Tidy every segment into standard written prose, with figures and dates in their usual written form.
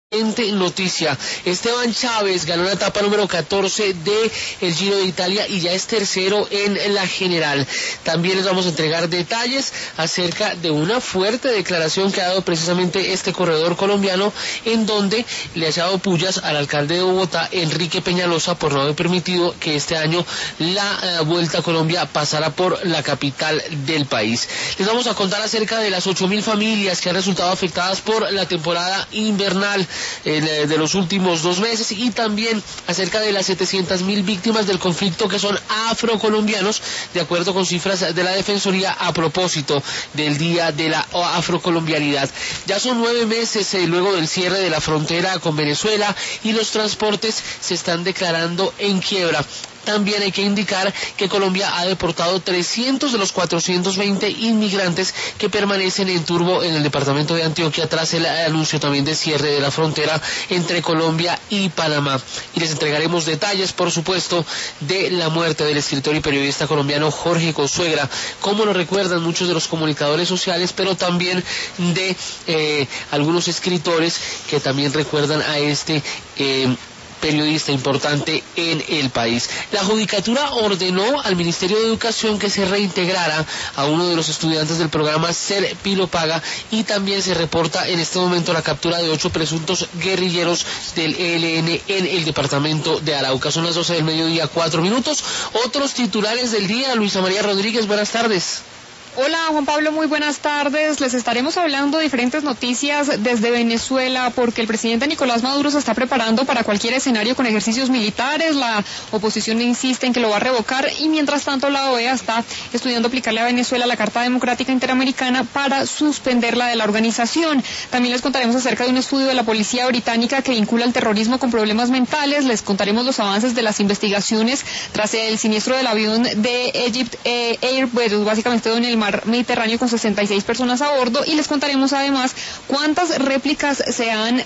Noticia, Esteban Chávez ganó la etapa número 14 de el Giro de Italia y ya es tercero en la general. También les vamos a entregar detalles acerca de una fuerte declaración que ha dado precisamente este corredor colombiano, en donde le ha echado pullas al alcalde de Bogotá, Enrique Peñalosa, por no haber permitido que este año la Vuelta a Colombia pasara por la capital del país. Les vamos a contar acerca de las 8.000 familias que han resultado afectadas por la temporada invernal de los últimos 2 meses, y también acerca de las 700.000 víctimas del conflicto que son afrocolombianos, de acuerdo con cifras de la Defensoría, a propósito del Día de la Afrocolombianidad. Ya son 9 meses luego del cierre de la frontera con Venezuela y los transportes se están declarando en quiebra. También hay que indicar que Colombia ha deportado 300 de los 420 inmigrantes que permanecen en Turbo, en el departamento de Antioquia, tras el anuncio también de cierre de la frontera entre Colombia y Panamá. Y les entregaremos detalles, por supuesto, de la muerte del escritor y periodista colombiano Jorge Consuegra, como lo recuerdan muchos de los comunicadores sociales, pero también de algunos escritores que también recuerdan a este periodista importante en el país. La Judicatura ordenó al Ministerio de Educación que se reintegrara a uno de los estudiantes del programa Ser Pilo Paga, y también se reporta en este momento la captura de 8 presuntos guerrilleros del ELN en el departamento de Arauca. Son las 12 del mediodía, 4 minutos. Otros titulares del día, Luisa María Rodríguez, buenas tardes. Hola Juan Pablo, muy buenas tardes. Les estaremos hablando de diferentes noticias desde Venezuela, porque el presidente Nicolás Maduro se está preparando para cualquier escenario con ejercicios militares. La oposición insiste en que lo va a revocar, y mientras tanto la OEA está estudiando aplicarle a Venezuela la Carta Democrática Interamericana para suspenderla de la organización. También les contaremos acerca de un estudio de la policía británica que vincula el terrorismo con problemas mentales. Les contaremos los avances de las investigaciones tras el siniestro del avión de Egypt Air, básicamente en el mar Mediterráneo, con 66 personas a bordo, y les contaremos además cuántas réplicas se han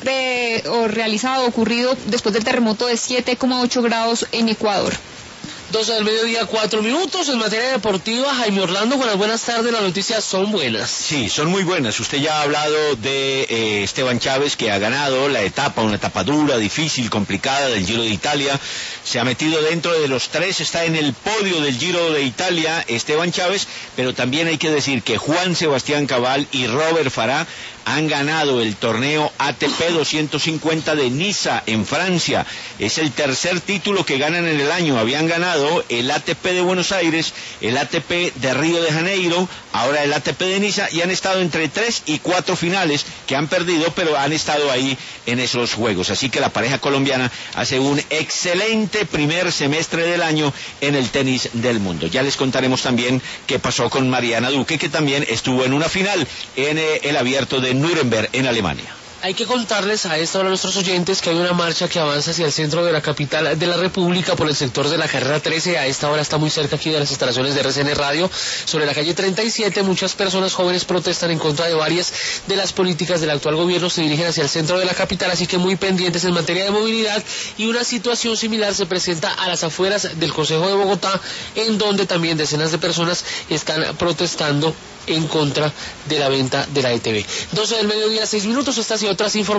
ocurrido después del terremoto de 7,8 grados en Ecuador. 12 del mediodía, 4 minutos. En materia deportiva, Jaime Orlando, buenas tardes. Las noticias son buenas. Sí, son muy buenas. Usted ya ha hablado de Esteban Chávez, que ha ganado la etapa, una etapa dura, difícil, complicada del Giro de Italia. Se ha metido dentro de los 3, está en el podio del Giro de Italia Esteban Chávez, pero también hay que decir que Juan Sebastián Cabal y Robert Farah han ganado el torneo ATP 250 de Niza, en Francia. Es el tercer título que ganan en el año. Habían ganado el ATP de Buenos Aires, el ATP de Río de Janeiro, ahora el ATP de Niza, y han estado entre 3 y 4 finales que han perdido, pero han estado ahí en esos juegos. Así que la pareja colombiana hace un excelente primer semestre del año en el tenis del mundo. Ya les contaremos también qué pasó con Mariana Duque, que también estuvo en una final en el Abierto de Nuremberg, en Alemania. Hay que contarles a esta hora a nuestros oyentes que hay una marcha que avanza hacia el centro de la capital de la República por el sector de la carrera 13. A esta hora está muy cerca aquí de las instalaciones de RCN Radio, sobre la calle 37. Muchas personas jóvenes protestan en contra de varias de las políticas del actual gobierno. Se dirigen hacia el centro de la capital, así que muy pendientes en materia de movilidad. Y una situación similar se presenta a las afueras del Consejo de Bogotá, en donde también decenas de personas están protestando en contra de la venta de la ETV. 12 del mediodía, 6 minutos. Estas y otras informaciones